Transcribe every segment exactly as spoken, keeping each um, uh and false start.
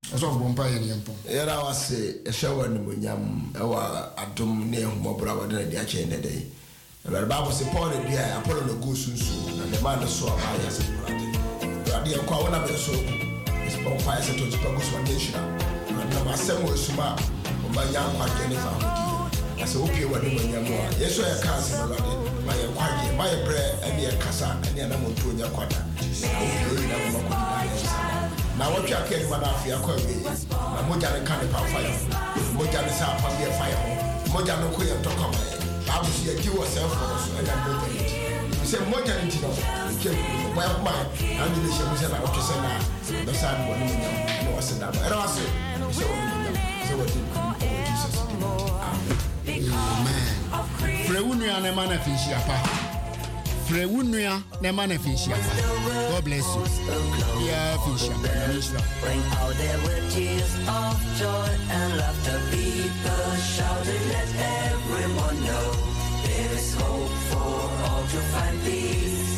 Aso bompa ye nyempo. Era wase e shewa ni munyam e wa adom ne ehumobra wa de dia che ne dey. The Bible say Paul dey Apollo no go sunsu na the man so aba ya se prate. Rade e kwa wona be so is bompa ya se to to go so nation. Na ma sem wo suma o ba nya kwa je ne fa hodi. Ase opie wa de munyam wa. Yeso ya kanse no rade ma ye kwa je ma ye bre e ne kasa e ne na mo to nya kwada. Opie na mo ko na what you are getting when I feel quite na moja ne kan pa fire moja ne sa pa be fire moja no ko ye to come I will see you yourself for us and I'm not you say moja ne ti no ke why ma and you say say na okay say na be sa no no no say that era say say say what did Jesus amen frewunu na man afi hia pa frewunu na man afi hia pa God bless you. Yeah, Fisher. Bring out there with tears of joy and laughter. People shouted, let everyone know there is hope for all to find peace.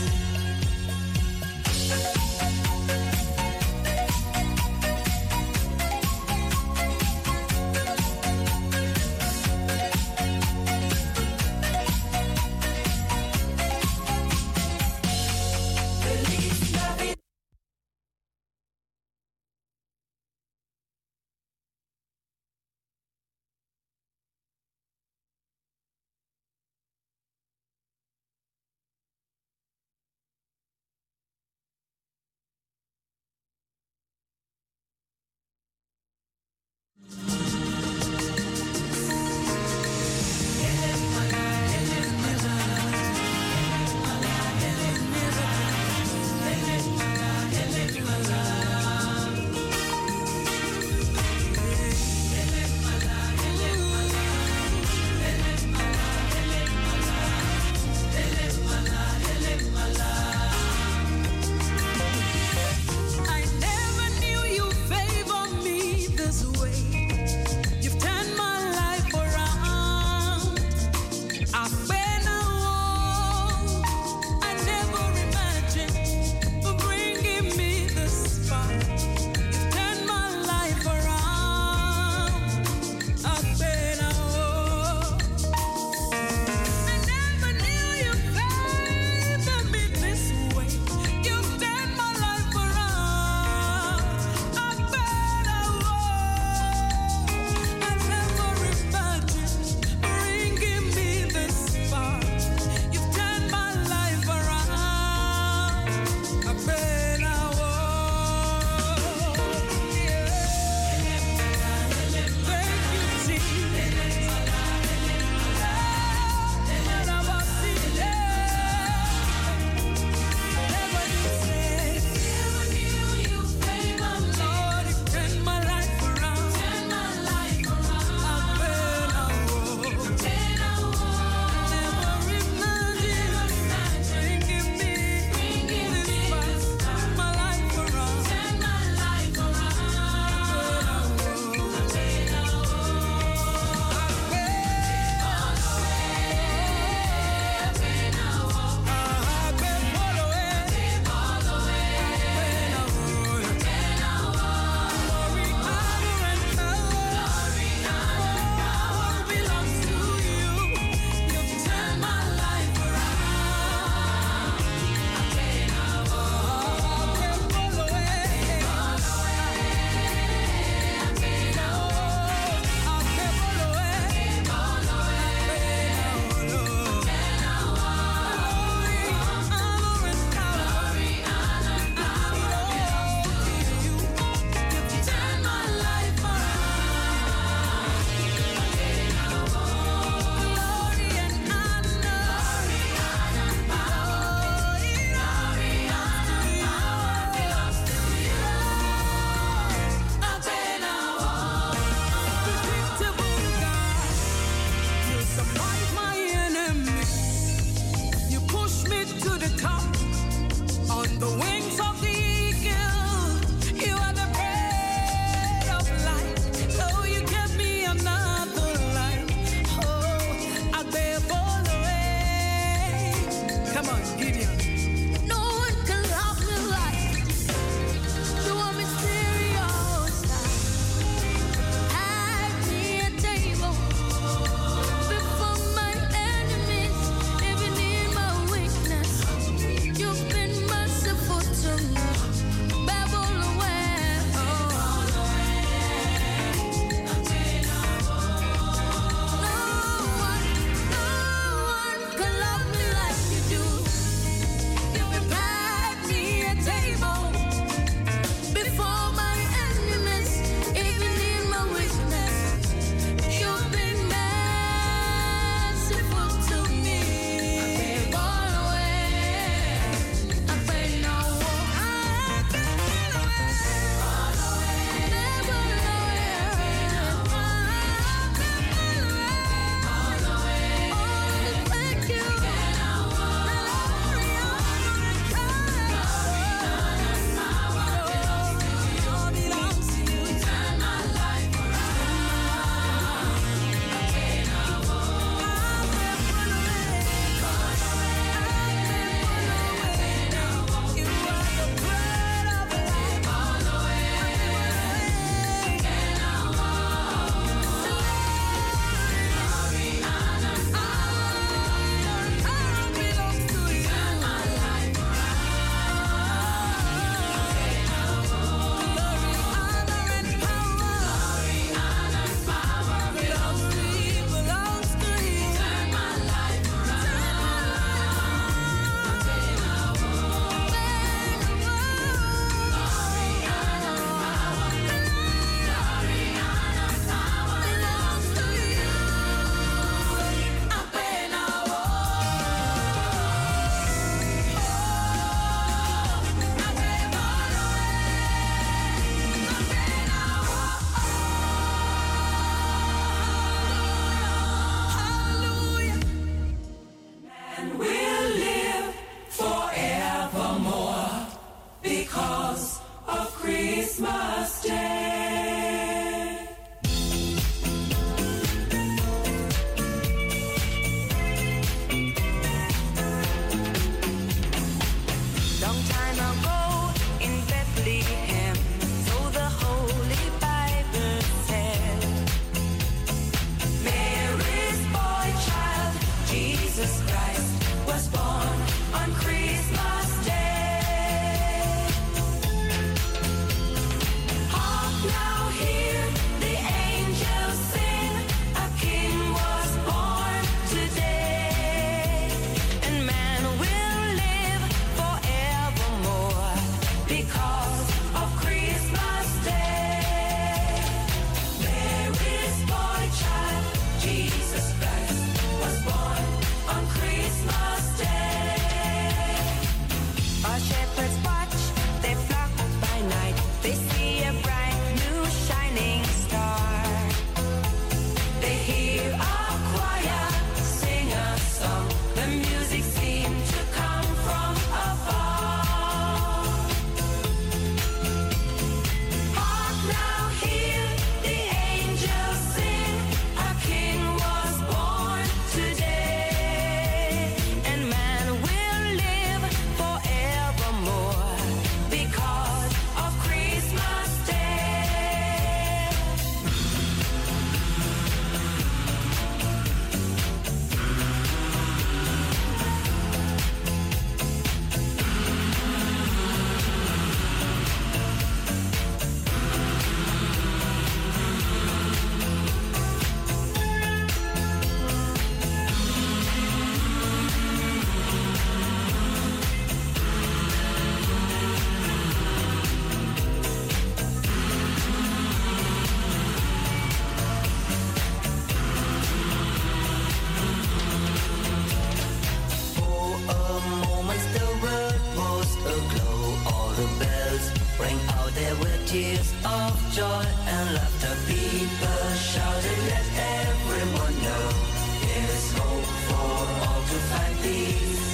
joy and laughter. People shouted, let everyone know there is hope for all to find peace.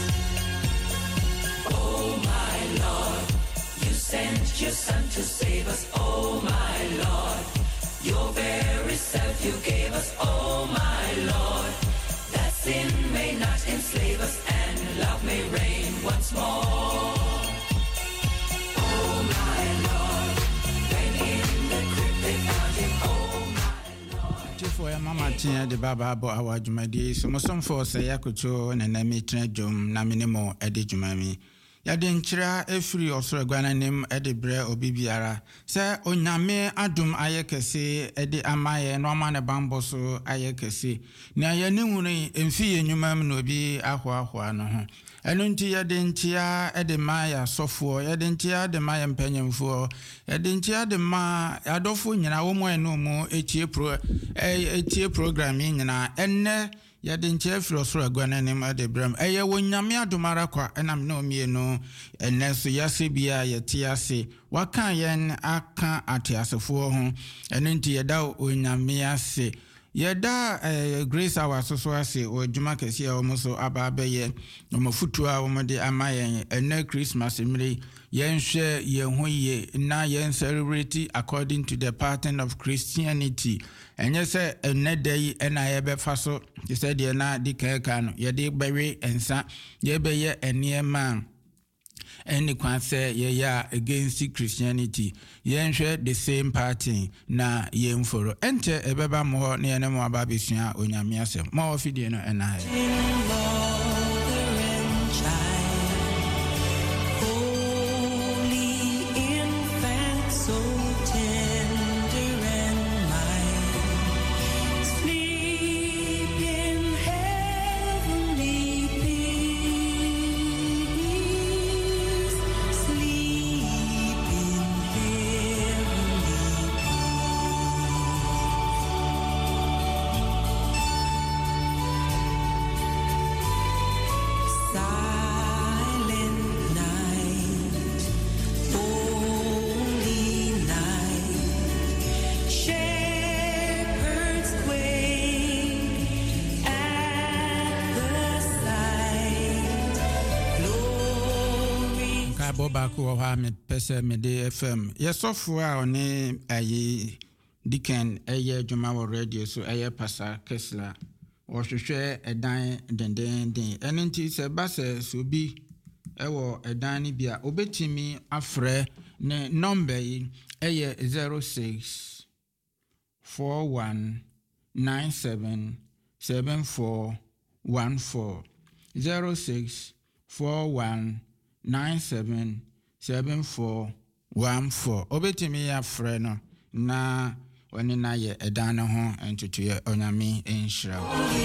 Oh my Lord, you sent your Son to save us. Oh my Lord, your very self you gave us. Oh my Lord, that sin may not enslave us and love may reign once more. Oh my Lord, when in the crypt they found him. Oh my Lord. For your mama tia de baba bo awa jumadi so mo som for say yakocho na na mi tena dwom na minimo ede jumami. Yade nkyira efiri osoro gwaнаnim ede bre obibiara se onyame adum ayekese ede amaye no ma ne bambo so ayekese na ye ne hunu emfi yenyumam no bi ahwa ahwa no ho eno nti yade ntia ede maya sofo yade ntia de maya mpanyemfo yade ntia de ma adofo nyina wo mo eno mu etie pro etie programming nyina enne yade ntia firo soro agwaнаnim ade bram eye wonyame adumara kwa enam na omienu enne so yase bia yete ase waka yen aka atiasefo ho eno nti yeda onyame ase yeda uh, Grace Hour so so ase o djuma kesi a omo so aba beye omo futu a omo de amayen ene Christmas emre yen hwe yen hoye na yen celebrate according to the pattern of Christianity enye se ene day ena ye be fa so ye se de na di keka no ye de bewe ensa ye be ye eniema any kwan say ye ya against Christianity yen hwe the same party na yen foro ente ebeba mo na yen mo aba besua onyame asem mo ofidie no ena Bobako ha me pese me de F M yesofo a one ayi diken eye djuma wo radio so eye pasa kesla wo hwehwe edan denden den enenti se base so bi ewo edan ni bia obetimi afre ne number yi eye zero six four one nine seven seven four one four zero six four one nine seven seven four one four obetimi ya frɛ no na woni na ye edan no ho entutu ye onyame enhira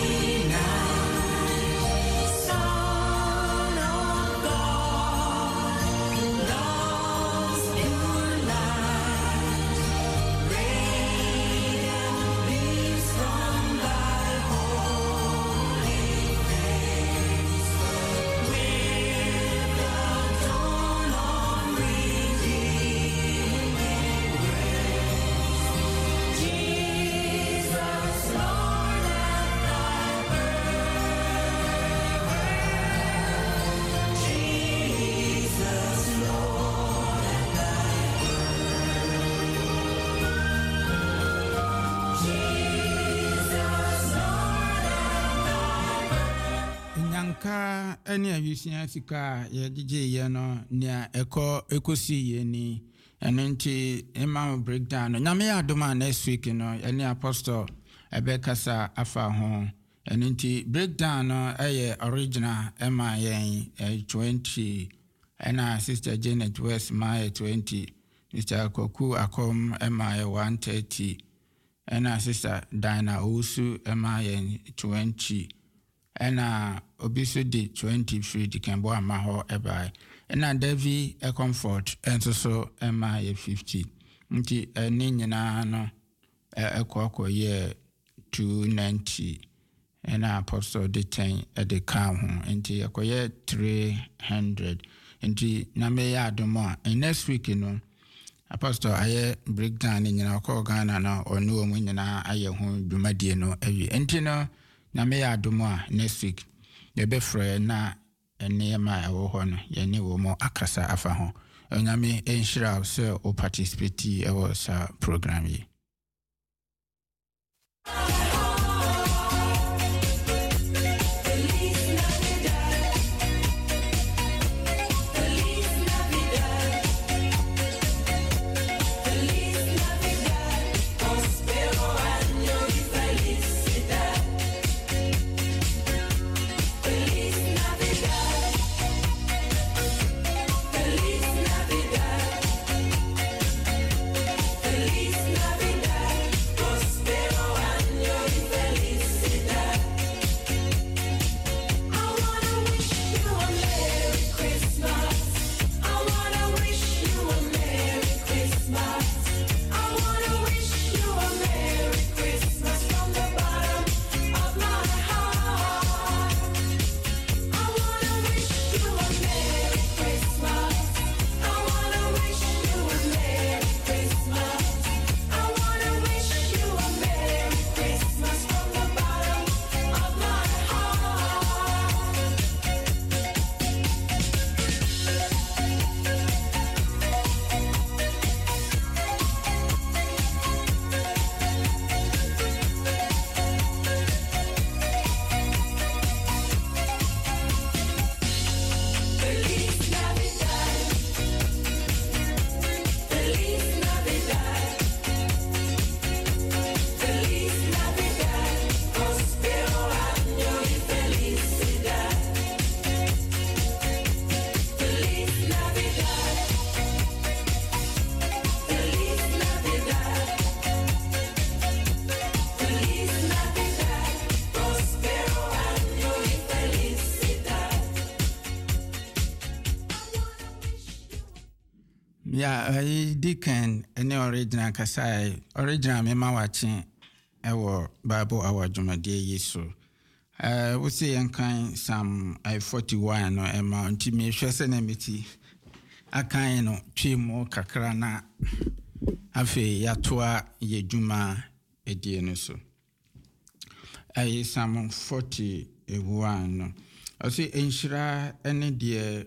Any avisia sika ye dije ye no nia eko ekosi ye ni enenti ema breakdown no nyame adoma next week no any apostle ebekasa afa ho enenti breakdown no eye original ema yen twenty ena sister Janet West my twenty Mister Koku akom ema one thirty ena sister Dana Osu ema yen twenty ena obiso de twenty free the can bo ama ho eba ena Devi a comfort enso so ema ye fifty nti eni nyina no ekoko ye two ninety ena apostle de ten e de kan ho nti ekoye three hundred nti na me ya adomo next week no Apostle aye breakdown ni nyina ko Ghana na onu omu nyina aye ho dwumadie no awi enti no na me ya adomo a next week ye be frɛ na ene ma ɛwɔ hɔ no ye ne wo mo akasa afa ho onyame enhyira so o participate ɛwɔ sa program yi. Yeah, I Deacon any original kasai original me ma wachi ewo Bible our Jumadie Yesu. Uh we say yankan Psalm forty-one no ema nti me hwese na meti akan no twemo kakra na afi yatoa yedwuma edie no so. I Psalm forty-one no. I say enhyira ene de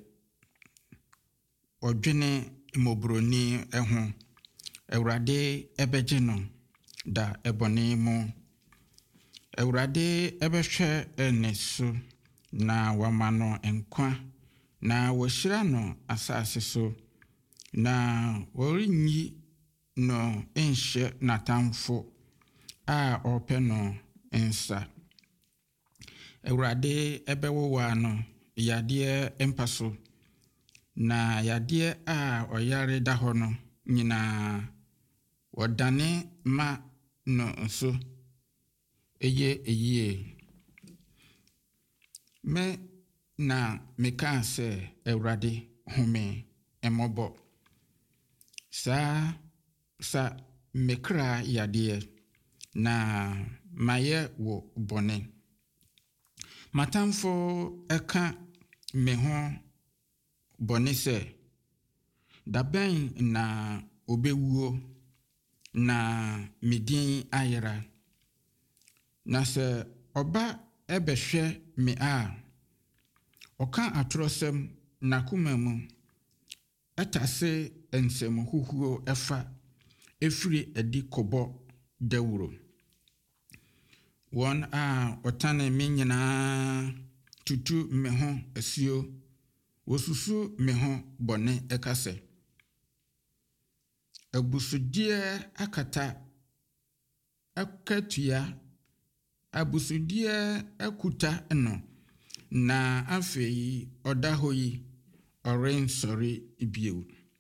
odwene mobroni ehu Ewurade ebeje no da ebone mu Ewurade ebehwe enesu na wamano enkwa na wohyira no asase so na worinyi no enhye natamfo a ope no ensa Ewurade ebewowa no yade empaso na yade a oyare da ho no nyina wodane ma no nso eye eye me na meka se Ewurade home emobo sa sa mekra yade na maye wo bone matamfo eka me ho bone se daben na obewuo na midin ayera na se oba ebehwe me a oka atrosem na kumamu etase ensem huhuo efa efiri edi kobo dawuro won a otane me nyina tutu me ho asio wosusu me ho bone ekase abusudie akata akatua abusudie akuta no na afei odahoyi oren sorry ibiu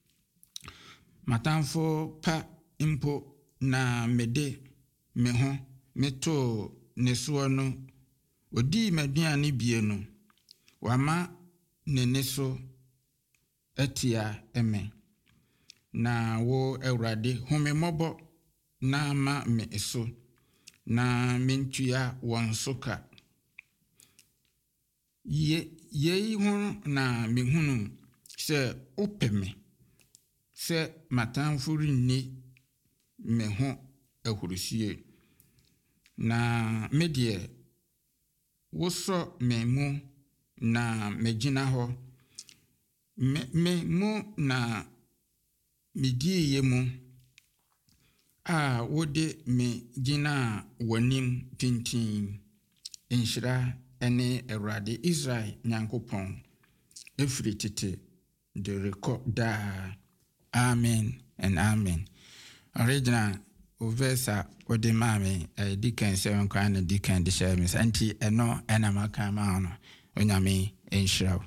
matamfo pa impo na mede me ho meto neso no odi maduane bie no wama neneso etia eme na wo Ewurade home mobo na ma me eso na mentua won soka ye ye hu na mehunu se opeme sɛ matamfo renni me ho ahurusie. Na me deɛ wosɔ me mu na megyina hɔ. Me, me mu na mediiɛ mu a wode me gyina w'anim pintin. Nhyira ne Awurade Israel Nyankopɔn ɛfiri tete de rekɔ daa. Amen and amen. Original Uvesa ode mami e dikan se nkwa na dikan de share mis anti eno ena maka ma no onyame enhyiraw.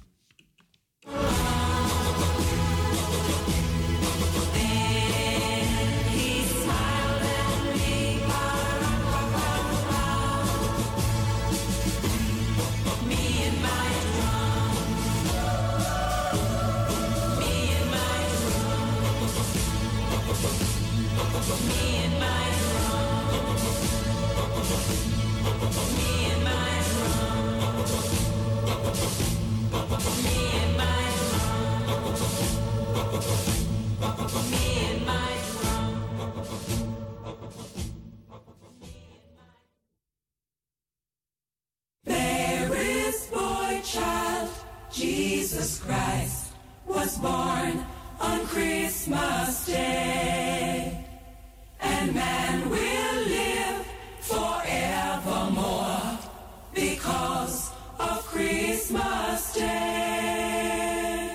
Jesus Christ was born on Christmas Day, and man will live forevermore because of Christmas Day.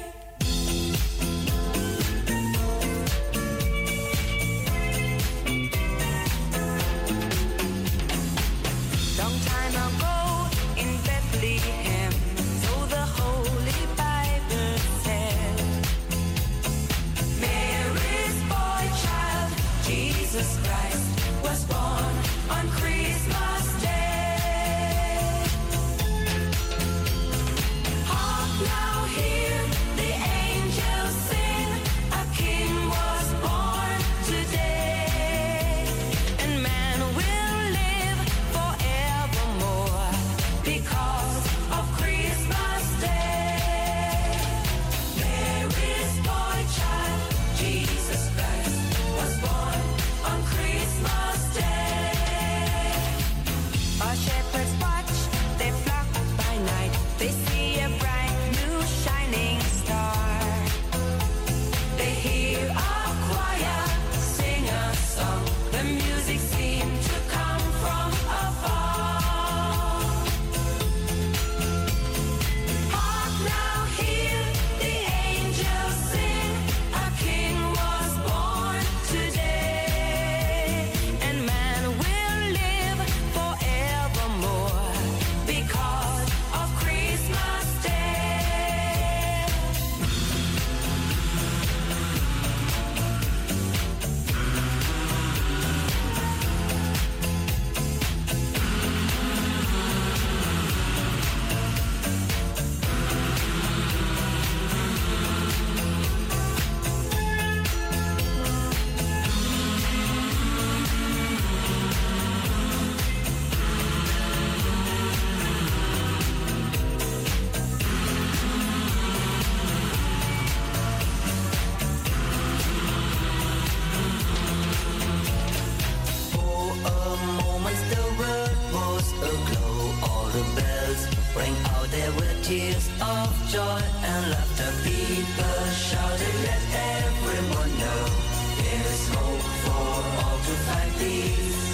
Long time ago in Bethlehem, so the Holy Bible said, Mary's boy child, Jesus Christ, was born on Christmas Day. Hark now, hear the angels sing, a king was born today, and man will live forevermore because of Christmas Day. Mary's boy child, Jesus Christ, was born on Christmas Day. Our shepherds watch their flock by night. They see a bright new shining star. They hear a choir sing a song. The music seemed to come from afar. Hark now, hear the angels sing. A king was born today, and man will live forevermore because of Christmas Day. For a moment the world was aglow. All the bells rang out, there were tears of joy and laughter. People shouted, let everyone know there is hope for all to find peace.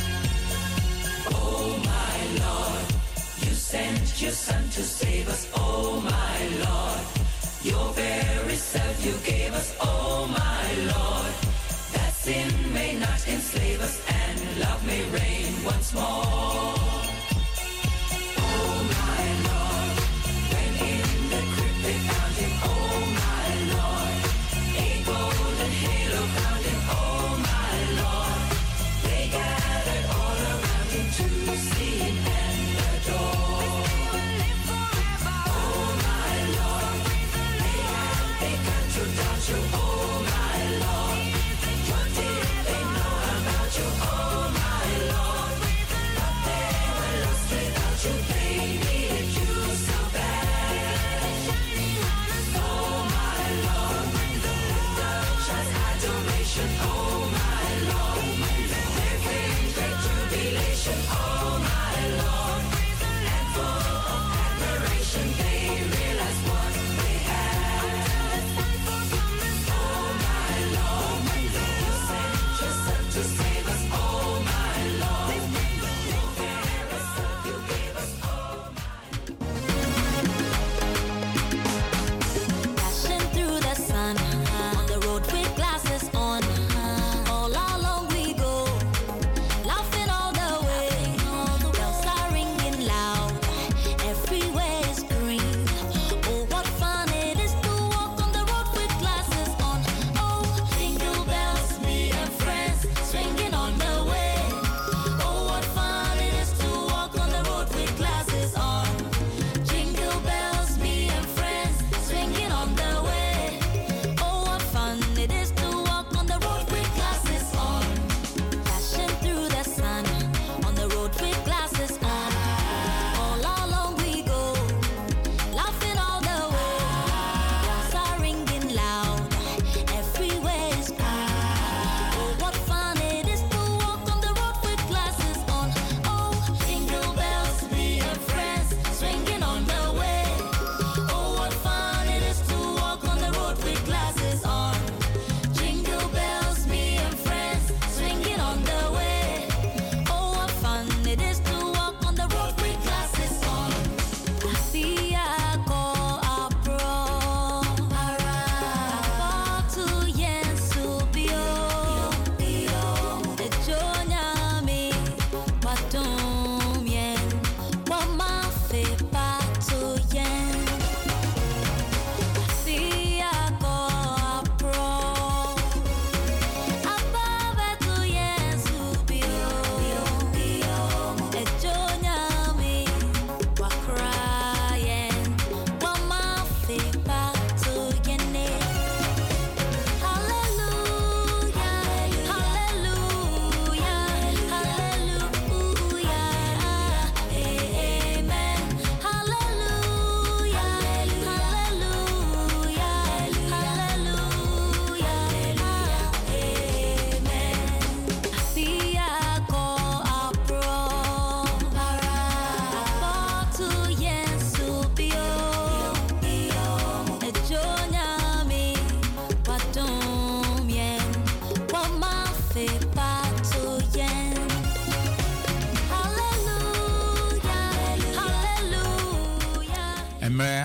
Oh my Lord, you sent your Son to save us. Oh my Lord, your very self you gave us. Oh my Lord, that sin may not enslave us and love may reign once more. Oh my Lord, when in the crypt they found him. Oh my Lord, a golden halo crowned him. Oh my Lord, they gathered all around him to see him and adore. Oh my Lord, they had begun to doubt you. Oh my Lord, what did they know about you? Oh my Lord,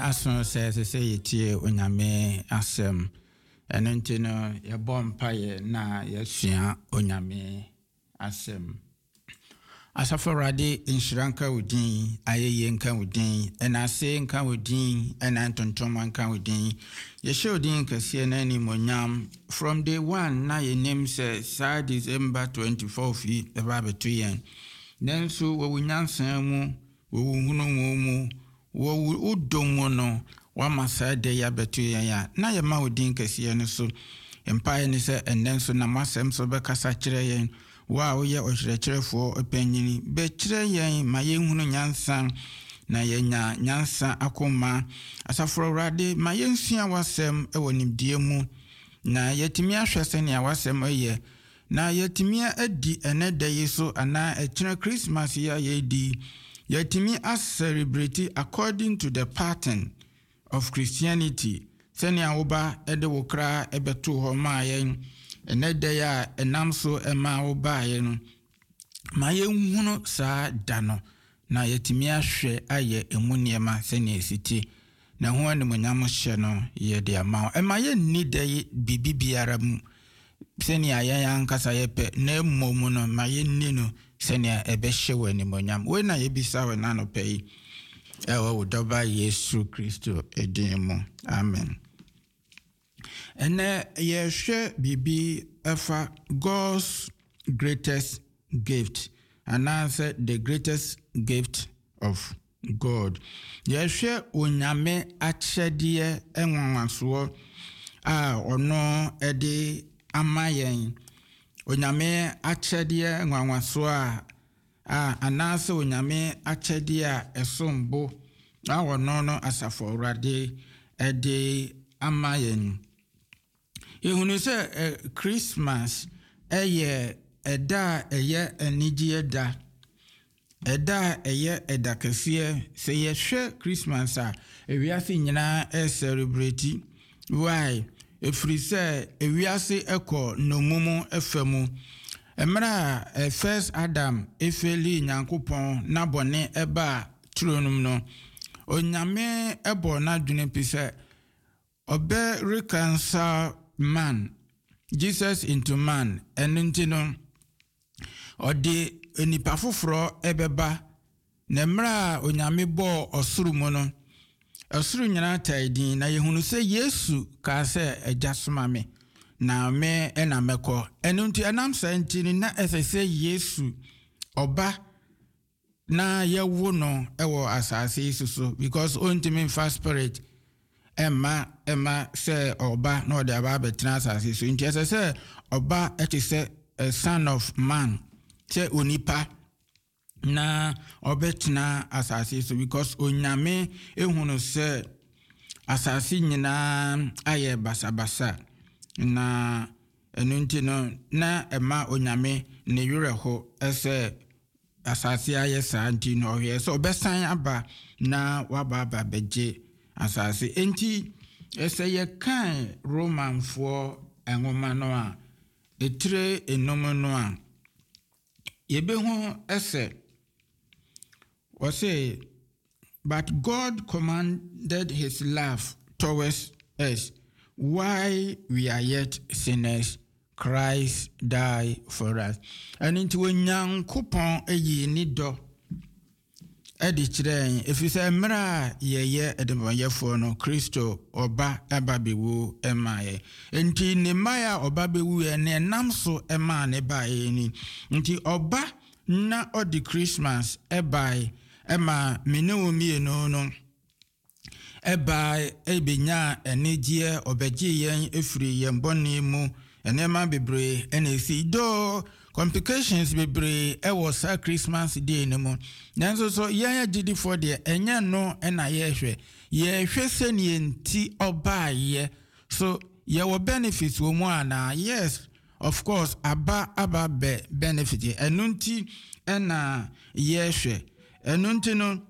aso se se se yetie onyame asem eno nti no ye bompa ye na ye sua onyame asem asaforade inshranka udin ayeye nka udin ena se nka udin ena ntontoma nka udin ye she udin kase na ni monyam from day one na ye name se sa December twenty-fourth fi eba betu yen nenso wo wunyansan mu wo hunu mu wo udomo no wa masa de ya betu ya na ye ma odin kase no so empire ni se enenso na masem so be kasa kire yen wa wo ye ohrecherefo opanyini be kire yen ma ye hunu nyansan na ye nya nyansa akoma asaforo rade ma ye nsua wasem e wonimdie mu na yetimi ahwese ne wasem eye na yetimi adi eneda yeso ana e kire Christmas ya ye di yetimi as celebrate according to the pattern of Christianity. Senia oba ede wokra ebeto ho ma yen eneda ya enam so ema oba yen ma ye hunu sa dano na yetimi ahwe aye emuniema senia esiti na ho anem nyam hye no ye de ama ema ye ni de bibibiara mu senia ya yankasa ye pe na mmom no ma ye ni no senia ebe hye wani monyam we na ye bisa we na no pe ewo wodoba Yesu Kristo edimu amen. Ene ye hwe bibi efa God's greatest gift and answer the greatest gift of God. Ye hwe onyame achedie enwanwaso a ono ede amayen onyame achedie enwanwaso a a anase onyame achedie a esombo a ono no asafo rade ede amayen. Yehunu se uh, Christmas eye eda eye enijie da eda eye eda kese se ye hwe Christmas a ewiase nyina e celebrate why efri se ewiase eko nomumu efemu emra uh, first Adam efeli nyankopon na bone eba tronum no onyame ebo na dwene pise obe reconcile man Jesus into man enintino odi enipa foforo ebeba na mra onyame bo osuru mu no osuru nyina taidin na yehunu se Yesu ka se ejasoma me na me ena meko enunti enam sentini na esese Yesu oba na yewo no ewo asase isuso because ontimi first spirit Emma Emma say oba no de aba betina asase so nti ese say oba eti say a son of man say onipa na obetina asase so because onyame ehunu say asase nyina aye basabasa na enunti no na Emma onyame ne yure ho ese asase aye sa nti no hwe so obesan aba na waba aba beje asase enti ese ye kan Roman for enwoma no a etre enom no a yebehu ese was say but God commanded his love towards us while we are yet sinners Christ died for us and into nyankopon eyi ni do edi chireen efise mra yeye edemanyefo no Kristo oba ababewu emaye enti ne maya oba bewu ene namso ema ne bae ni nti oba na odi Christmas ebai ema menewo mienu no ebai ebenya enejie obeje yen efiri yen boni mu enema bebre enesi do complications bebre e was a Christmas day nemo nanso so ya gidi for the enya no na ye hwe ye hwe seni enti oba ye so ye wo benefits wo mu ana yes of course aba aba be benefit enunti na ye hwe enunti no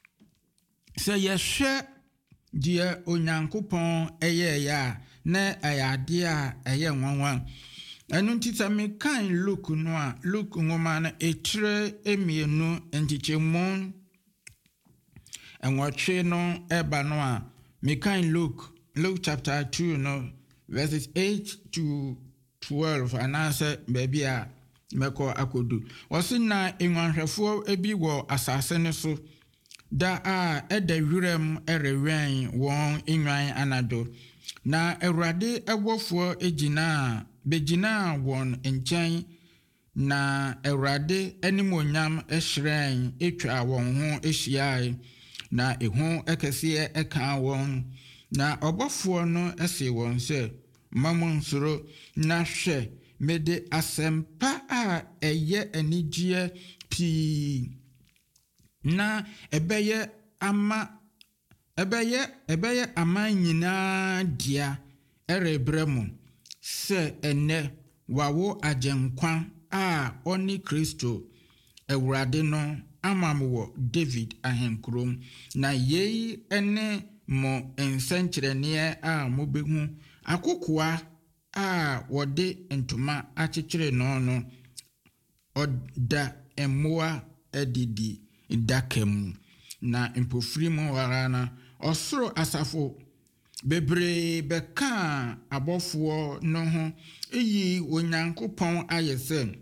se ye hwe die onyankopon eye ya na ayade a eye nwanwan enunti sami kan look no a look ngoma na etre emienu entichemu enwotwe no eba no a me kind Luke, Luke chapter two, no, verses eight to twelve, and answer baby a meko akodu. Wasi na enwanhwefo ebi wo asase ne so da a eda wirem erewen won enwan anado na Awurade ebofo ejina begina won enchen na Awurade animonyam ehyren etwa won ho ehyiae na ehu ekese eka won na obofo no ese won se mamon soro na hwe mede asempa a eye anigye pi na ebeye ama ebeye ebeye ama nyina dia erebremu se ene wawo agenkwa a oni Kristo Awurade no amamwo David ahenkrom na yei ene mo ensenkyerene a mobehu akokoa a wode ntoma akyekyere no no oda emoa edidi dakam na mpofiri mu warana osoro asafo bebre beka abofo no ho eyi onyankopon ayese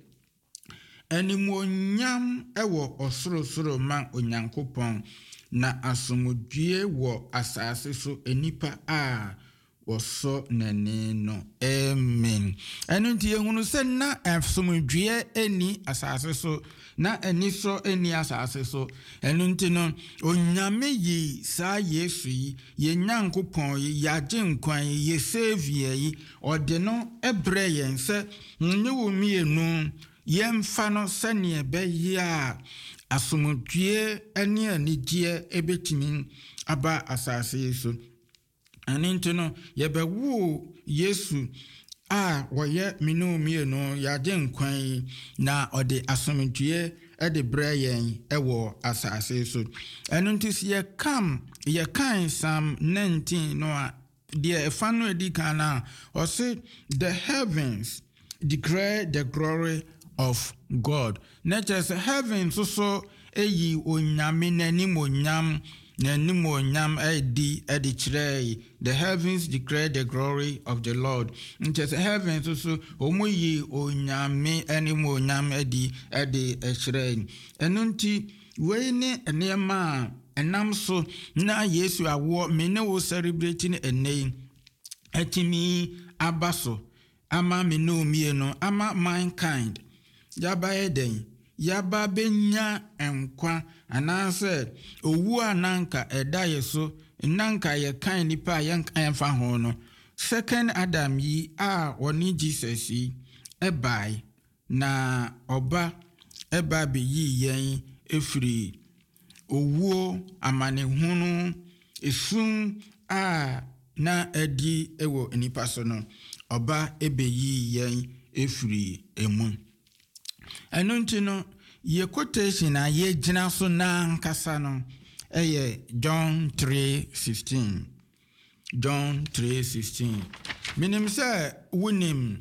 animonyam ewo osoro soro ma onyankopon na asomdue wo asase so enipa a woso nane no amen. Enu nti ehunu se na asomdue eni asase so na eni so eni asase so enu nti no onyame yi sa Yesu yi ye nyankopon yi yaje nkwan yi ye savior yi ode no ebre yen se nne wo mienu yemfa no sene be ya asomdue eni anigye ebetimi aba asase so aninto no yebewu Yesu a woye minu mienu yaje nkwan na ode asomdue ede breyen ewo asase so aninto ye kam ye kan Psalm nineteen no a de efano edi kana or say the heavens declare the glory of God. Not just heaven so so eyi onyame nanim onyam nanim onyam edi edi chire. The heavens declare the glory of the Lord. Not just heaven so so omuyi onyame anim onyam edi edi chire. Enunti we ne enema enam so na Yesu awo me ne wo celebrating ene etimi abaso ama me no mieno ama mankind yaba eden yaba benya enkwa anase owu ananka eda yeso nanka ye kan nipa yankan fa ho no second Adam yi a woni Jesus yi ebai na oba eba be yi yen efiri owu amane hunu esum a na edi ewo nipa so no oba ebe yi yen efiri emu enunti no ye quotation a ye gina so na nkasa no eye John three sixteen. John three sixteen. Minim say wunim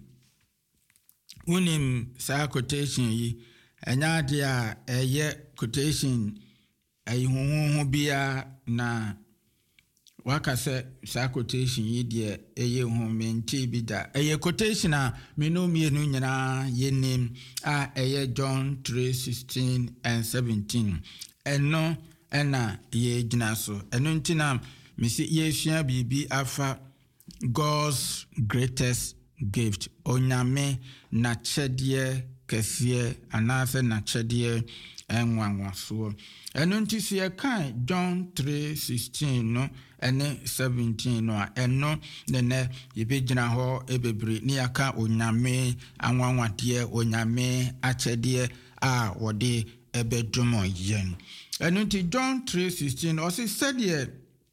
wunim sa quotation yi enya de a eye quotation ayi huhu bia na waka se sa quotation yi de eye hu menti bi da eye quotation a menu mienu nyina ye name a eye John three sixteen and seventeen eno ena ye gina so eno ntina misi ye hia bibi afa God's greatest gift onyame na chedie kese anase na chedie enwanwaso eno ntisi ye kan John three sixteen no ene seventeen no eno nene yebegina ho ebebre ni aka onyame anwanwade onyame achedie a wode ebedumo yen eno nti John three sixteen o se said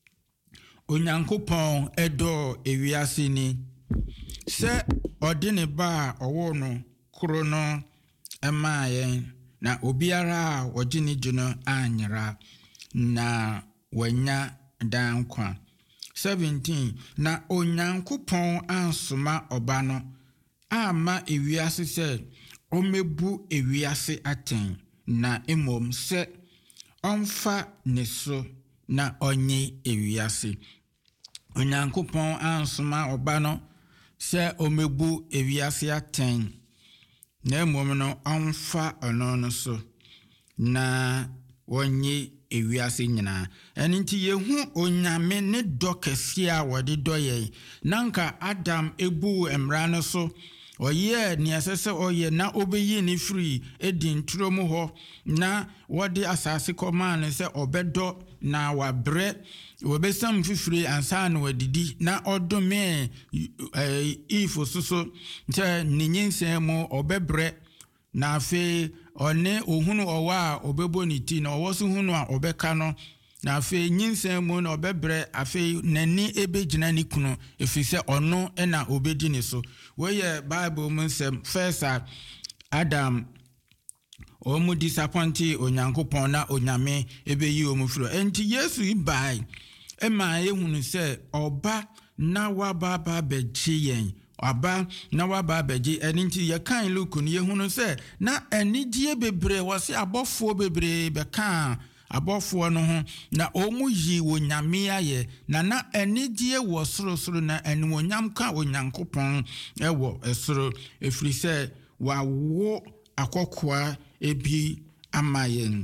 onyankopon edo ewiase ni se odine ba owo no kro no emaye na obiara wogini juno anyira na wanya dankwa seventeen na onyankopon ansoma oba no ama ewiase se omebu ewiase aten na emom se onfa neso na onye ewiase onyankopɔn ansoma ɔba no sɛ omebu ewiase atɛn na mmom no ɔmfa ɔno no so na wɔnye ewiase nyinaa. Ɛno nti yehu onyame ne dɔ kɛseɛ a wɔde dɔ yɛn. Nanka Adam ebu mmara no so ɔyɛ ne ɛsɛ sɛ ɔyɛ na ɔbɛyi ne firi edi nturo mu hɔ na wɔde asase kɔmaa ne sɛ ɔbɛdɔ na wabrɛ wɔbɛsam fifiri ansa na wadidi na ɔdome ifo soso sɛ ne nyinsɛn mu ɔbɛbrɛ na afei ɔne ohunu ɔwɔ a ɔbɛbɔ ne ti na ɔwɔ so hunu a ɔbɛka no na afei nyinsɛn mu na ɔbɛbrɛ afei n'ani ebɛgyina ne kunu ɛfiri sɛ ɔno ɛna ɔbɛdi ne so. Wɔyɛ Bible mu nsɛm first a Adam ɔmu disappointi onyankopɔn na onyame ɛbɛyi ɔmu firi. Enti Yesu ibae ɛma yɛhunu sɛ ɔba na waba ba bɛgye yɛn aba na waba bɛgye. ɛno nti yɛkan Luke no yɛhunu sɛ na anigye bebree wɔ se abɔfoɔ bebree bɛka abɔfoɔ no ho na ɔmu yi wɔ nyame ayɛ na na anigye wɔ sorosoro na animonyam ka onyankopɔn ɛwɔ ɛsoro ɛfiri sɛ wawo akɔkoa ebi ama yɛn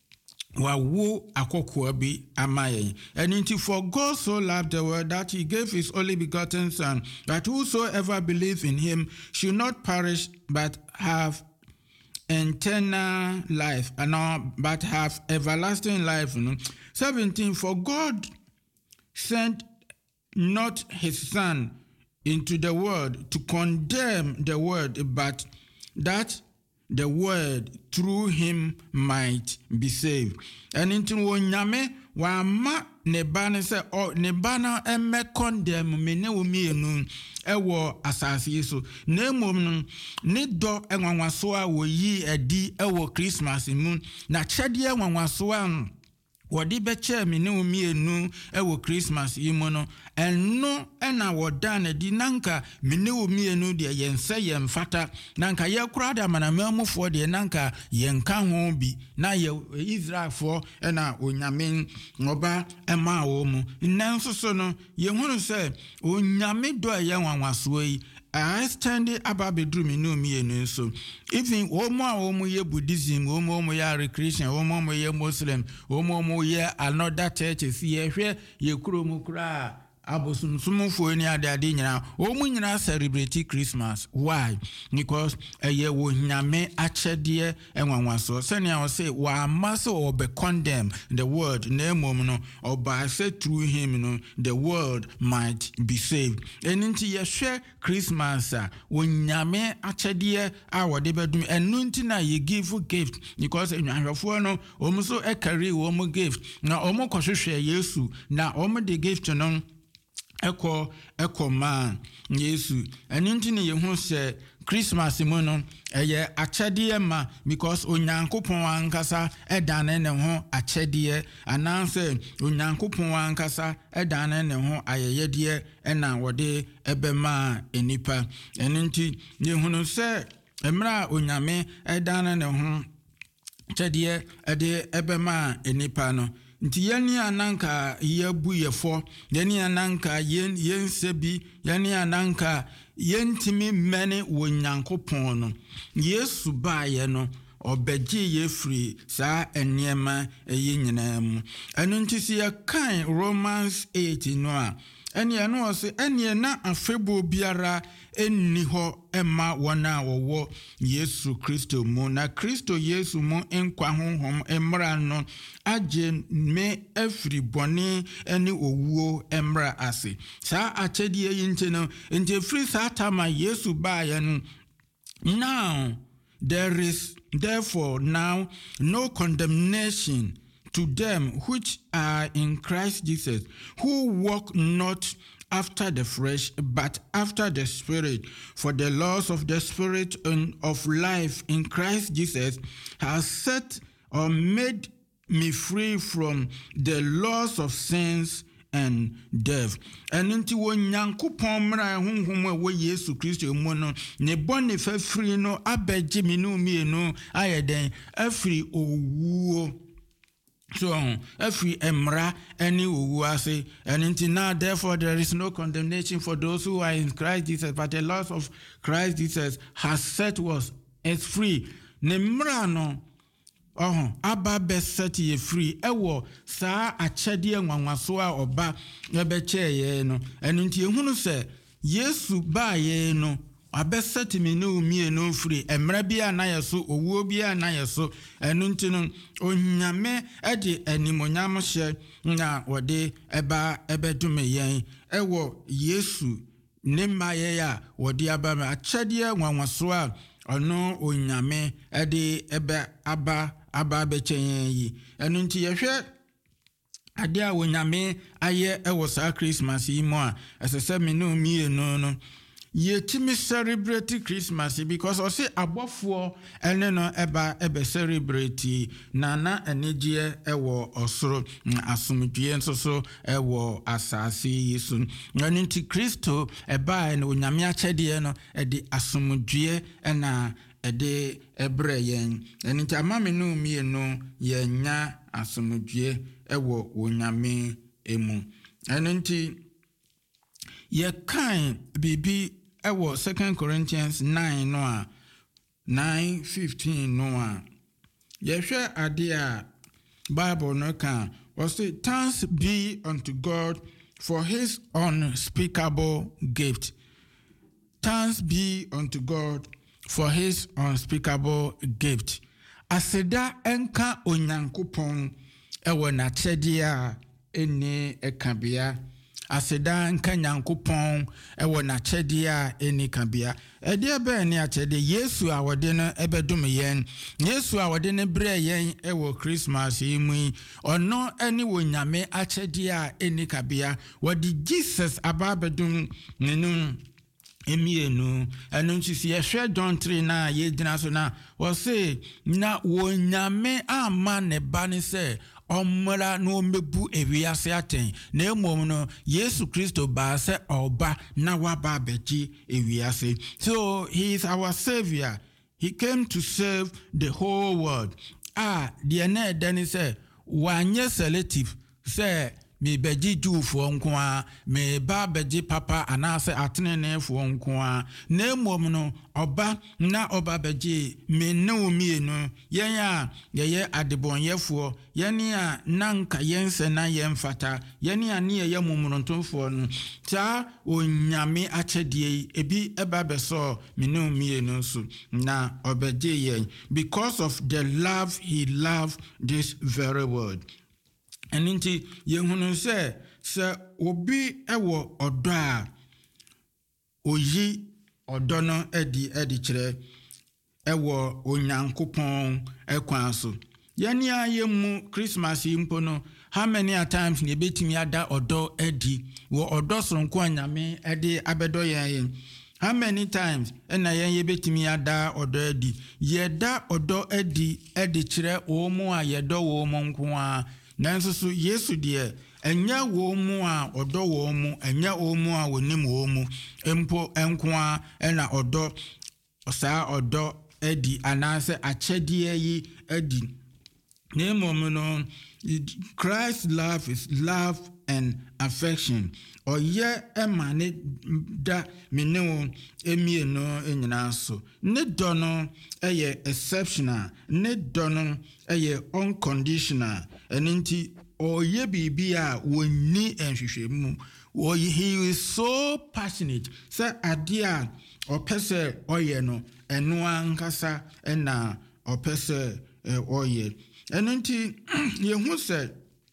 wawo akɔkoa bi ama yɛn. And indeed, for God so loved the world that he gave his only begotten Son, that whosoever believes in him should not perish but have eternal life, and uh, but have everlasting life. You know? seventeen. For God sent not his Son into the world to condemn the world, but that the world through him might be saved. And into wonyame wa ma ne ba ne se o ne ba na emme condemn me ne wo mienu ewo asase so na mom no ne do enwanwaso a wo yi adi ewo Christmas mu na kyede enwanwaso a wɔde bɛkyɛ me ne omienu ɛwɔ Christmas yi mu no ɛno ɛna wɔda na di nanka me ne omienu deɛ yɛnsɛ yɛmfata nanka yɛkora da manamamufoɔ deɛ nanka yɛnka ho bi na yɛ Israelfoɔ ɛna onyame ɔba ɛma wɔ mu nanso so no yɛhunu sɛ onyame dɔ ɛyɛ nwanwasoɔ yi I stand above the dream no me so even omo omo ye Buddhism omo omo ye Christian omo omo ye Muslim omo omo ye another church see hwe ye kuro mu kura abosun sumufo ni ade ade nyina omo nyina celebrate Christmas. Why? Because eye wo nyame akyede enwanwaso sene I say wa maso or be condemn the world na emom no or by say through him no the world might be saved. Eninti ye hwe Christmas a wo nyame akyede a wode bedum enu nti na ye give gift because enwanhwefo no omo so e carry wo mo gift na omo kwohwehwe Yesu na omo the gift no Eko eko man Yesu. And into ye who say Christmas mono eye achedie ma because onyankopon ankasa edane ne ho achedie ananse onyankopon ankasa edane ne ho ayeyedie ena wode ebema enipa. And into ye hunu say emra onyame edane ne ho chedie ede ebema enipa no. Nti yeni ananka yebu yefo yeni ananka yen yensebi yeni ananka yentimi mene wonyankopon no Yesu baaye no obegye ye free sa eniema eyi nyina mu enu nti si ya kan Romans eight no a eni eno ose eni na afebo biara enni ho ema wona wowo Yesu Kristo mu na Kristo Yesu mu enkwa honhom emra no agye me afri bone eni owuo emra ase sa achedie yinte no nte free sa tama Yesu baaye no. Now there is therefore now no condemnation to them which are in Christ Jesus, who walk not after the flesh, but after the Spirit. For the laws of the Spirit and of life in Christ Jesus has set or made me free from the laws of sins and death. And into one yankupon mra honhom we Yesu Kristo mu no ne bone fa free no abeje me no me no ayeden afri owuo So every emra any uwase and until now therefore there is no condemnation for those who are in Christ Jesus, but the loss of Christ Jesus has set us as free. Nemra no oh aba be set ye free ewo saa achede nwanwaso a oba ebe che ye no enu nti ehunu se Yesu ba ye no abesati me no mie no free emra bia na yeso owuo bia na yeso enu nti no onyame ede animonyam hye na wode eba ebedume yen ewo Yesu ne maye ya wode aba ma achede nwanwaso a ono onyame ede ebe aba aba bechen yi enu nti yehwe ade a onyame aye ewo sa Christmas yi mo a esese me no mie no no yetimi celebrate Christmas because o say abofo ene no eba ebe celebrate nana enegye ewo osoro asomdue nsoso ewo asase yesu enu nti Kristo eba ene onyame achede no ede asomdue ena ede ebre yen enu nti amame no mie no yenya asomdue ewo onyame emu enu nti ye kan bibi ewo Second Corinthians nine no a nine fifteen no a ye hwe ade a Bible no kan was say thanks be unto God for his unspeakable gift. Thanks be unto God for his unspeakable gift. Aseda enka onyankopon ewo na chede a eni ekabia. Aseda nka nyankopon ewo na chede a eni kabia. Ede ebe ni achede Yesu a wode no ebedum yen. Yesu a wode ne bre yen ewo Christmas yimu. Ono eni wo nyame achede a eni kabia. Wode Jesus aba bedum nenu emienu enu nchisi yehwe John three na ye gyina so na wo say na wo nyame ama ne ba ne se omra no mebu ewiase aten na emom no Yesu Kristo ba se oba na waba beji ewiase. So he is our savior. He came to save the whole world. Ah, the na edani se wanye selective se me beji juufo nkoa me ba beji papa anase atenenefo nkoa na emom no oba na oba beji me no mienu yen a ye adebonyefo yen a nanka yense na yemfata yen a ne ye mumrontonfo no ta onyame achedie ebi eba beso me no mienu so na obeje yen because of the love he loved this very world. And inti yehunu se se obi ewo odo a oyi odo no edi edi kire ewo onyankopon ekwan so yani ayemu Christmas impo no how many a times ne betimi ada odo edi wo odo sonko anyame edi abedo yen how many times ena yen ye betimi ada odo edi yeda odo edi edi kire omu a yedo wo mu nko a nanso so Yesu de enya wo mu a odo wo mu enya wo mu a wonim wo mu empo enko a ena odo osa odo edi anase achedie yi edi nemom no Christ's love is love and affection oye emane da menu emie no enyina so ne do no eye exceptional ne do no eye unconditional eninti oye bibia woni enhwehwemu oye he is so passionate say adia opese oye no eno ankasa ena opese oye eninti yehu se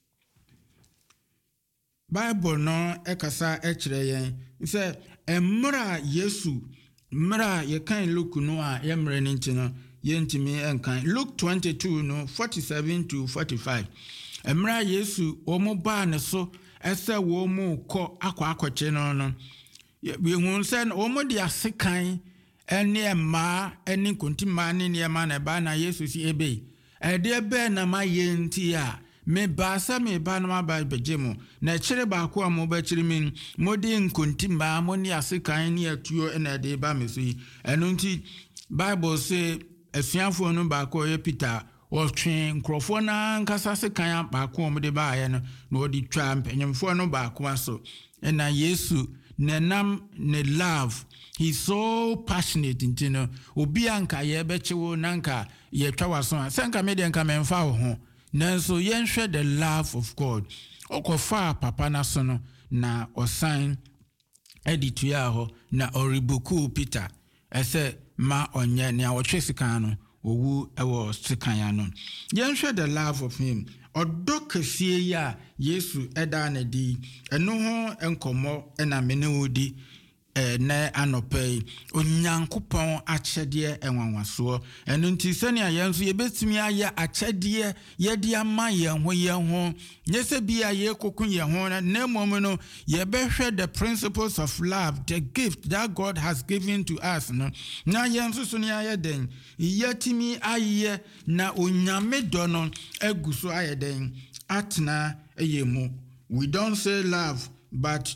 Bible no ekasa ekire yen se emra Yesu mra ye kan Luke no a ye mra ninti no ye ntimi enkan Luke twenty-two no forty-seven to forty-five emra Yesu omo ba ne so ese wo mu ko akwa akwache no no we hun se omo dia sekan ene ema ene kontima ne ne ma na ba na Yesu si ebe ede be na ma ye nti a me ba sa me ba na ma ba bejemo na kire ba ko mo ba kire min modi nkontimba mo ni asekan ni atuo na de ba me so yi eno nti Bible say esuafo no ba ko ye Peter wɔtwe nkurɔfoɔ na nkasa se kan baako ɔmo de baayɛ no na wɔde twa mpanyimfoɔ no baako aso ɛna Yesu nenam ne love he's so passionate nti no obi anka ye bɛkyewo nanka ye twa waso a senka me de nka memfa wo ho nanso yenhwɛ the love of God okofa papa na so no na osan editua ho na oribuku Peter ɛsɛ ma onye ne awotwe sika no owu ewo sika ya no yenhwɛ the love of him ɔdɔ kɛseɛ ya Yesu ɛda na di ɛno ho enkommɔ ɛna me ne wodi eh, na anɔpɛ onyankopɔn akyɛdeɛ enwanwasoɔ ɛno nti sɛnea yɛn nso yɛbɛtumi ayɛ akyɛdeɛ yɛde ama yɛn ho yɛn ho nyɛsɛ bia yɛkoko yɛn ho na mmom no yɛbɛhwɛ the principles of love the gift that God has given to us no na yɛn nso so ne ayɛ den yɛtumi ayɛ na onyame dɔ no agu so ayɛ den atena ɛyɛ mu we don't say love but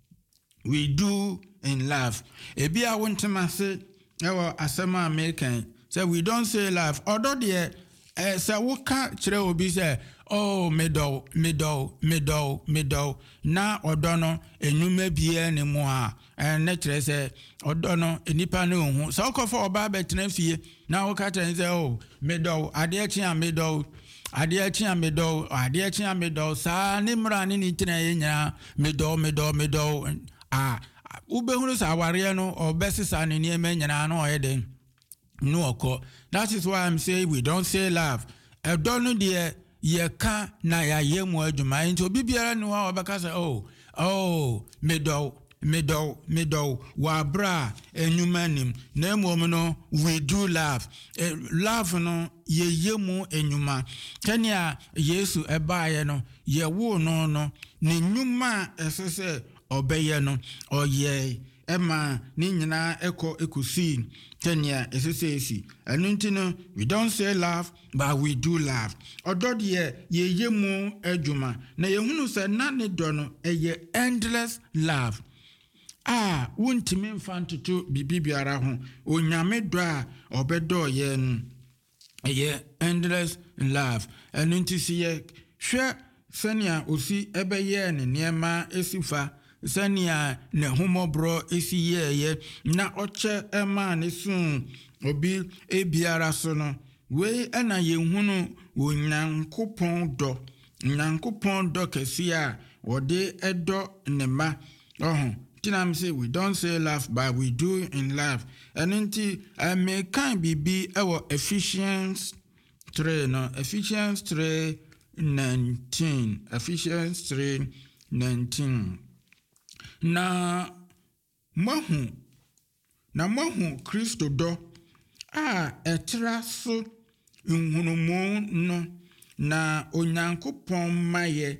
we do in love. Ebi a wontema se ewo asema American say we don't say love. Odo de eh say woka kire obi say oh medo medo medo medo na odo no enuma bie ne mu a na kire say odo no enipa ne ohu so okofo oba betena fie na woka tren say oh medo ade achi a medo ade achi a medo ade achi a medo sa ne mra ne ni tena yenya medo medo medo ah ubehunu sa aware no obesisa ne niema nyana no oyeden no oko that is why I'm saying we don't say love e don no de ye ka na ya yemu adwuma nti obi biara ne wa obeka say oh oh medo medo medo wa bra enwuma nim na emom no we do love uh, love no ye yemu enwuma tania Yesu ebaaye no ye wo no no ne nwuma esese obeye no oye ema ni nyina eko ekusi tenia esesesi enunti no we don't say love but we do love odod ye ye yemu adwuma na yehunu se na ne do no eye endless love ah wuntimi mfantoto bibibiara ho onyame do a obedo ye no eye endless love enunti si ye hwe senia osi ebeye ne niema esifa sania ne humobro esi yeye na oche ema ne sun obi ebiara so no we ena yehunu onyankopon do nyankopon do kesi a wode edo ne ma oh tinam say we don't say love but we do in love and nti me kan bibi ewo Ephesians three no Ephesians three nineteen Ephesians three nineteen na mahu na mahu Kristo do a etra so nhunumu no na onyankopon maye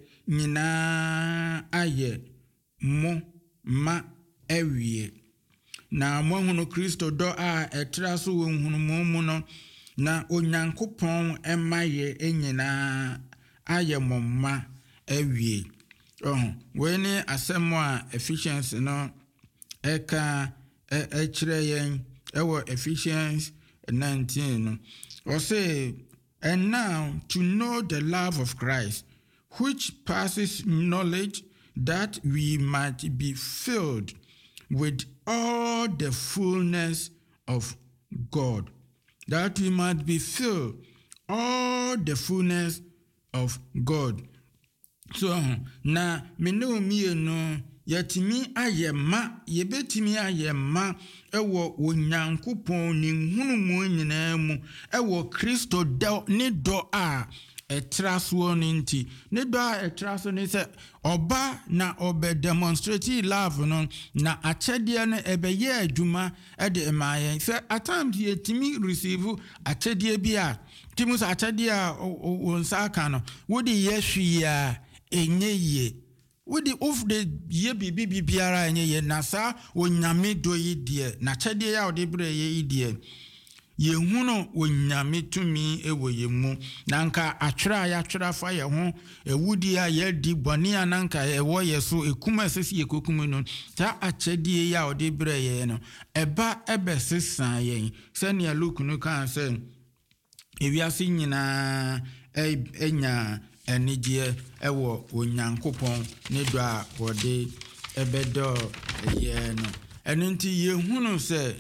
nyina aye mo ma ewie na mahu Kristo do a etra so nhunumu mu no na onyankopon emaye enyina aye mo ma ewie oh when asemo a Ephesians no eka e kire yen ewo Ephesians nineteen no or say and now to know the love of Christ which passes knowledge that we might be filled with all the fullness of God that we might be filled all the fullness of God. So na meno mienu yatimi ayema yebetimi ayema ewo onyankopon ni hunumu nyina mu ewo Kristo do ni do a etraso nti ni do a etraso ni se oba na obe demonstrate love no na achede no ebeye adwuma e de emaye se at times yetimi receive achede bi a timus achede a wonsa aka no wodi yehwia enye ye wodi of the ye bibi bibiara enye ye na sa onyame do yi de na chede ya ode bre ye de ye hunu onyame tumi ewo ye mu nanka atwera ya twera fa ye ho ewudi a ye di boni ananka ewo ye so ekuma sesi ye kokumu no ta achede ya ode bre ye no eba ebe sesan ye sene Luke no kan say ewiase nyinaa enya enigye ewo onyankopɔn ne do a wɔde ebedo ye no eno nti yehunu sɛ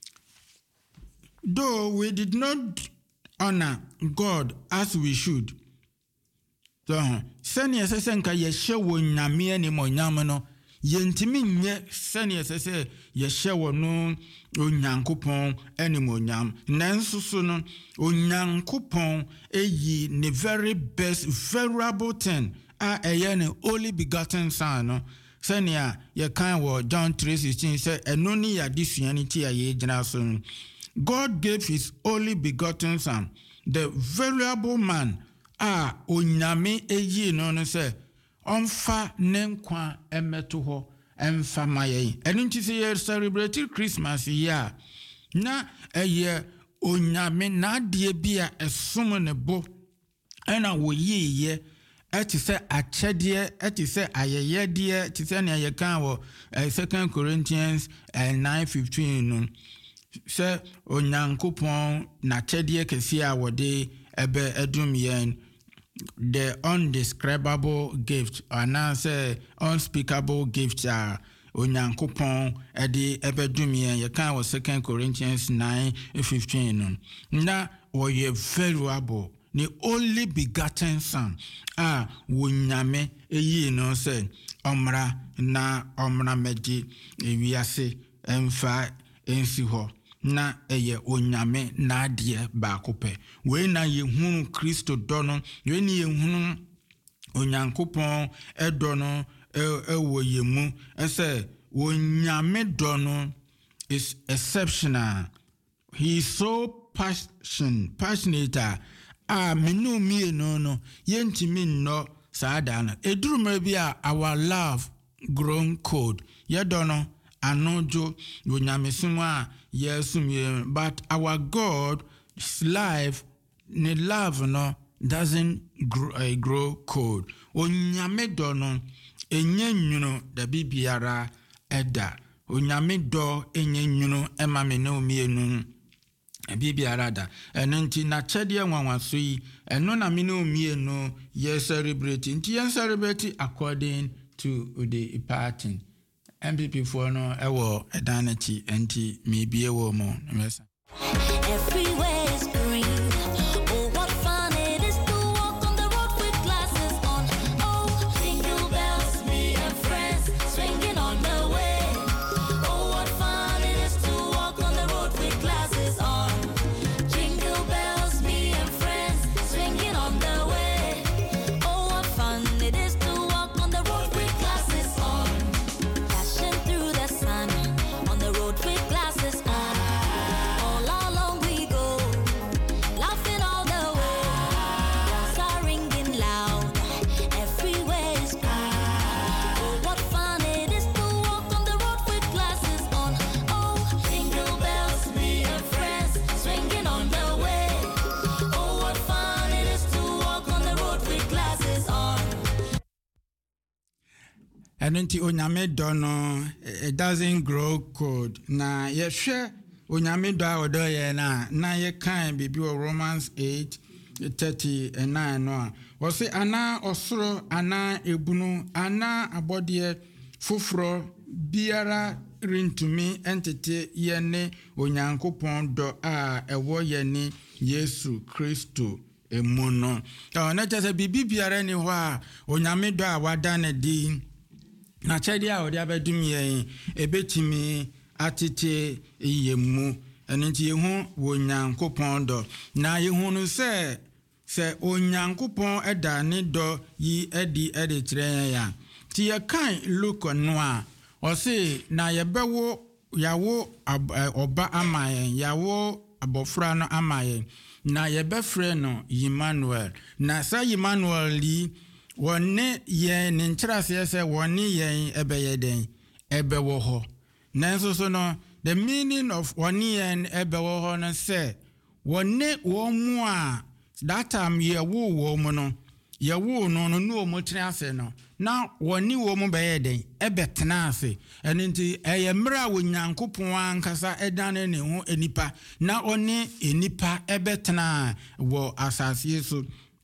though we did not honor God as we should, so sɛnea ɛsɛ sɛ nka yɛhyɛ wɔ nyame animonyam no yɛntimi nyɛ sɛnea ɛsɛ sɛ yɛhyɛ wɔ no onyankopɔn animonyam. Nanso so no onyankopɔn eyi ne very best valuable thing a ɛyɛ ne only begotten son no sɛnea yɛkan wɔ John three sixteen sɛ ɛno ne yɛadesua no ti a yɛgyina so no. God gave his only begotten son, the valuable man, a onyame eyi no no se onfa ne nkwa emeto ho emfa maye. Eno nti se ye celebrate Christmas ya na eye onyame na de bia esom ne bo ena wo yeye eti se akyede eti se ayeyede eti se ne ye kan wo Second Corinthians nine fifteen no se onyankopon na kyede kesi a wode ebe edum yen the undescribable gift and say unspeakable gift are onyankopon ede ebe dum yen ye kan wo Second Corinthians nine fifteen na oye valuable the only begotten son ah wonyame eyi no say omra na omra meji ewiase emfa ensi ho na eye onyame na adie baakope we na yehunu Kristo dono we ni yehunu onyankopon edono ewo yemu ese onyame dono is exceptional. He is so passion passionate a menu mi no no yentimi no saada na eduruma bia our love grown cold ye dono anojo onyamesimu a yesum, but our God's life ne love no doesn't grow, uh, grow cold. Onyame do no enye nwunu da bibiara eda. Onyame do enye nwunu ema me no mienu bibiara da. Eno nti na chede nwanwaso yi eno na me no mienu ye celebrate nti ye celebrate according to the parting. M P P for no ewo edaneti enti me bie wo mo mesa. Everywhere is green. Oh, what fun it is to walk on the road with glasses on. Oh, jingle bells, me and friends swinging on the way. Oh, what fun it is to walk on the road with glasses on. Jingle bells, me and friends swinging on the way. Oh, what fun it is to walk on the road with glasses on. Through the sun on the road with glasses on. All along we go, laughing all the way. Bells are ringing loud, everywhere is green. Oh, what fun it is to walk on the road with glasses on. Oh, jingle bells, me and friends swinging on the way. Oh, what fun it is to walk on the road with glasses on. Enenti onyame do no it doesn't grow cold. Na ye hwe onyame do a odo ye na na ye kan bibi o Romans eight thirty-nine no o se ana osoro ana ebunu ana abode foforo biara rintumi entete ye ne onyankopon do a ewo ye ni Yesu Kristo emu no. O na je se bibi biara ni ho a onyame do a wada na di na chedi a odi abedum yen ebetimi atete yemu enenti yehu wonyankopon do na yehu no se se onyankopon eda ne do yi edi edi tren ya ti ye kan Luke no a o se na ye bewo yawo oba amayen yawo abofra no amayen na ye befre no Emmanuel na sa Emmanuel li wone ye ne nkyerase se wone ye ebeyeden ebewo ho nanso so no the meaning of wone ye ebewo ho no se wone wo mu a that time ye wo wo mu no ye wo no no no mo tena ase no na woni wo mo beye den e betena ase eno nti eye mra wo Nyankopon ankasa edane ne ho enipa na oni enipa e betena wo asase so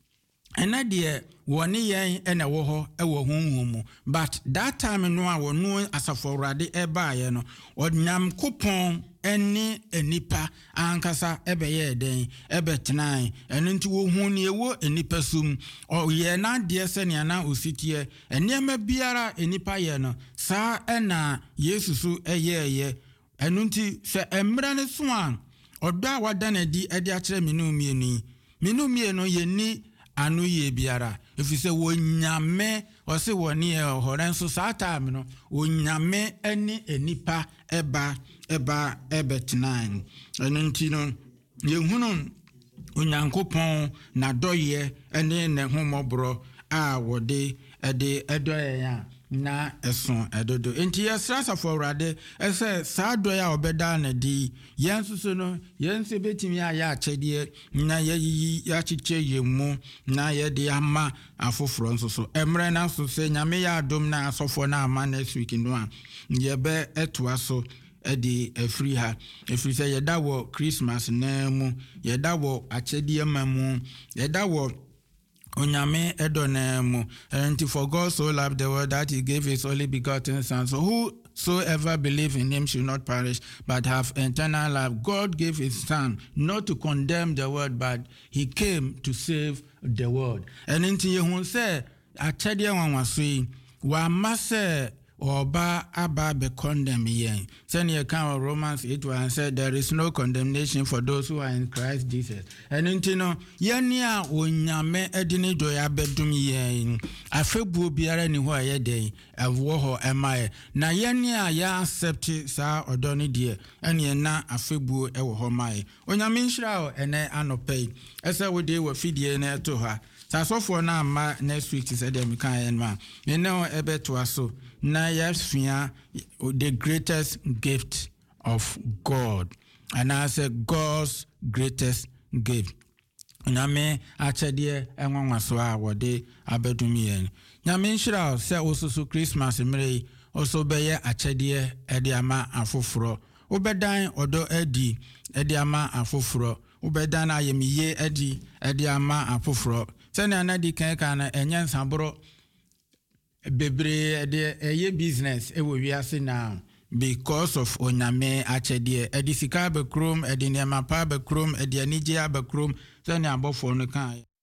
ena de woni yen ena wo ho e wo honhom mu but that time no a wonu asaforade e baaye no Nyankopon eni enipa ankasa ebeye den ebetena eno nti wo hu ne ewo enipa sum o ye na de se ne na ositie enema biara enipa ye no sa ena Yesu su eyeye eno nti se emra ne so an odo a wada na di ede a kire menu mienu menu mienu ye ni anu ye biara efise wo nyame o se woni e horenso sa time no wo nyame eni enipa eba eba ebetnine eno nti no ye hunu Onyankopon na doye ene ne homobro a wode ede edoye ya na eson edodo enti yesrasa forade ese sa doya obeda na di yensuso no yense betimi aya achede na yeyi ya chiche yemu na ye de ama afoforo nsoso emre na so se nyame ya adom na asofo na ama next week no a yebe etoa so edi efri ha efri se yeda wo Christmas na mu yeda wo achede mamu yeda wo Onyame edonemu and for God so loved the world that he gave his only begotten son so whosoever believe in him should not perish but have eternal life. God gave his son not to condemn the world but he came to save the world. And into you say achede wanwasui wa mase Oba aba be condemn yen. Send your account of Romans eight one said there is no condemnation for those who are in Christ Jesus. And intino yenia onyame edini doya bedum yen. Afebu biara ni ho ye den ewo ho emaye. Na yenia ya accept sa odoni die. Ene na afebu ewo ho mae. Onyame nhira o ene anope. Ese we dey we fidie na to ha. So for now, ma next week is Adam can man. You know, ebe to aso. Na yasfia the greatest gift of God, and I said God's greatest gift. Nyame achedie enwanwa so a wode abedumien. Nyame nshira se osusu Christmas mrei oso beye achedie edi ama afoforo. Obedan odo edi edi ama afoforo. Obedan ayemiye edi edi ama afoforo. Sene anadi kan kan enyen sabro bebre de eye business e wo wiase na because of onyame achede edisika be krom edinema pa be krom edianije be krom sene abofo no kan